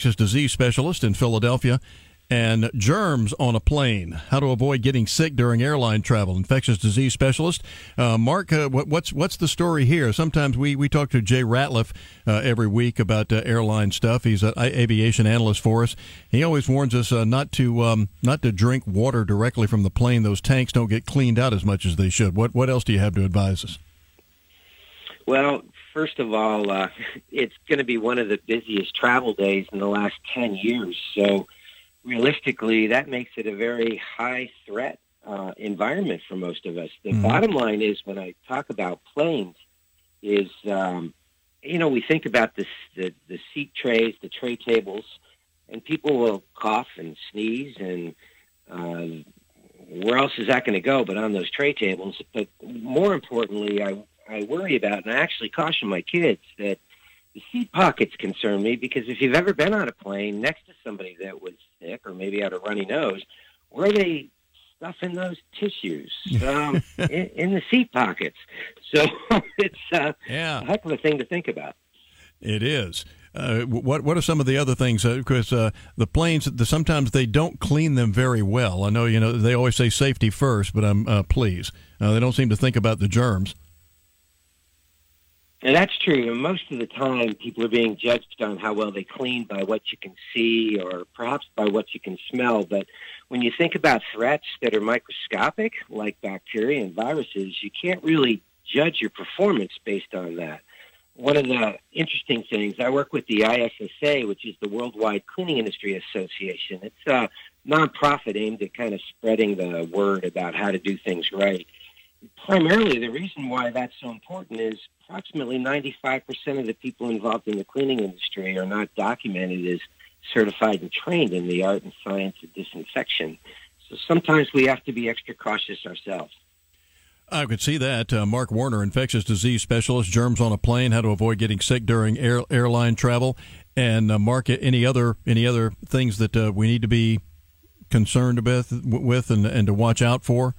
infectious disease specialist in Philadelphia. And germs on a plane, how to avoid getting sick during airline travel, infectious disease specialist. Mark, what's the story here? Sometimes we talk to Jay Ratliff every week about airline stuff. He's an aviation analyst for us. He always warns us not to drink water directly from the plane. Those tanks don't get cleaned out as much as they should. What else do you have to advise us? Well, first of all, it's going to be one of the busiest travel days in the last 10 years, so realistically, that makes it a very high threat environment for most of us. The bottom line is, when I talk about planes, is, we think about the seat trays, the tray tables, and people will cough and sneeze, and where else is that going to go but on those tray tables? But more importantly, I worry about, and I actually caution my kids, that the seat pockets concern me, because if you've ever been on a plane next to somebody that was sick or maybe had a runny nose, where are they stuffing those tissues? In the seat pockets. So it's a heck of a thing to think about. It is. What are some of the other things? Because the planes, sometimes they don't clean them very well. I know, they always say safety first, but please. They don't seem to think about the germs. And that's true. And most of the time, people are being judged on how well they clean by what you can see or perhaps by what you can smell. But when you think about threats that are microscopic, like bacteria and viruses, you can't really judge your performance based on that. One of the interesting things, I work with the ISSA, which is the Worldwide Cleaning Industry Association. It's a nonprofit aimed at kind of spreading the word about how to do things right. Primarily, the reason why that's so important is approximately 95% of the people involved in the cleaning industry are not documented as certified and trained in the art and science of disinfection. So sometimes we have to be extra cautious ourselves. I could see that. Mark Warner, infectious disease specialist, germs on a plane, how to avoid getting sick during airline travel. And Mark, any other things that we need to be concerned with and to watch out for?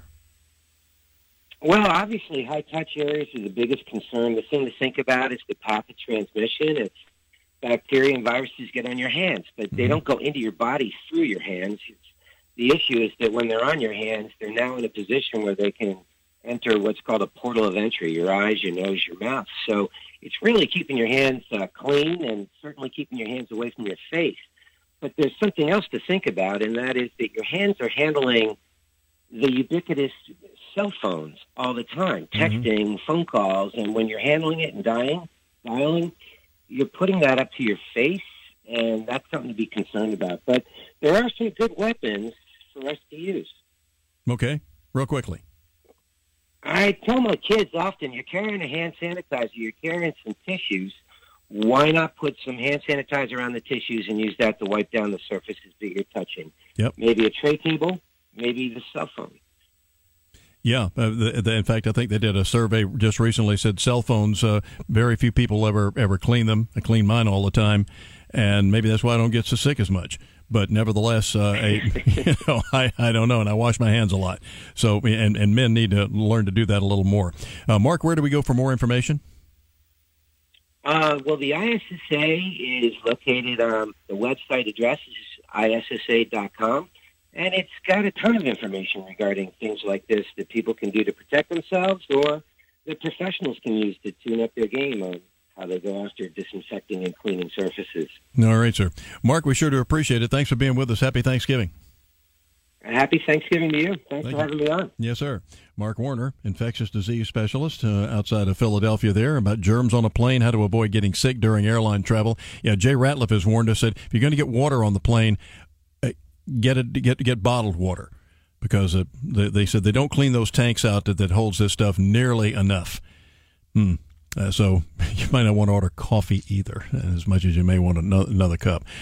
Well, obviously, high-touch areas are the biggest concern. The thing to think about is the path of transmission. It's bacteria and viruses get on your hands, but they don't go into your body through your hands. The issue is that when they're on your hands, they're now in a position where they can enter what's called a portal of entry, your eyes, your nose, your mouth. So it's really keeping your hands clean and certainly keeping your hands away from your face. But there's something else to think about, and that is that your hands are handling the ubiquitous cell phones all the time, texting, phone calls, and when you're handling it and dialing, you're putting that up to your face, and that's something to be concerned about. But there are some good weapons for us to use. Okay, real quickly. I tell my kids often, you're carrying a hand sanitizer, you're carrying some tissues, why not put some hand sanitizer on the tissues and use that to wipe down the surfaces that you're touching? Yep. Maybe a tray table, maybe the cell phone. Yeah. In fact, I think they did a survey just recently, said cell phones, very few people ever clean them. I clean mine all the time, and maybe that's why I don't get so sick as much. But nevertheless, I don't know, and I wash my hands a lot. So, and men need to learn to do that a little more. Mark, where do we go for more information? Well, the ISSA is located on the website address is issa.com. And it's got a ton of information regarding things like this that people can do to protect themselves or that professionals can use to tune up their game on how they go after disinfecting and cleaning surfaces. All right, sir. Mark, we sure do appreciate it. Thanks for being with us. Happy Thanksgiving. Happy Thanksgiving to you. Thanks for having me on. Yes, sir. Mark Warner, infectious disease specialist outside of Philadelphia there, about germs on a plane, how to avoid getting sick during airline travel. Yeah, Jay Ratliff has warned us that if you're going to get water on the plane, get bottled water, because they said they don't clean those tanks out that holds this stuff nearly enough. So you might not want to order coffee either, as much as you may want another cup.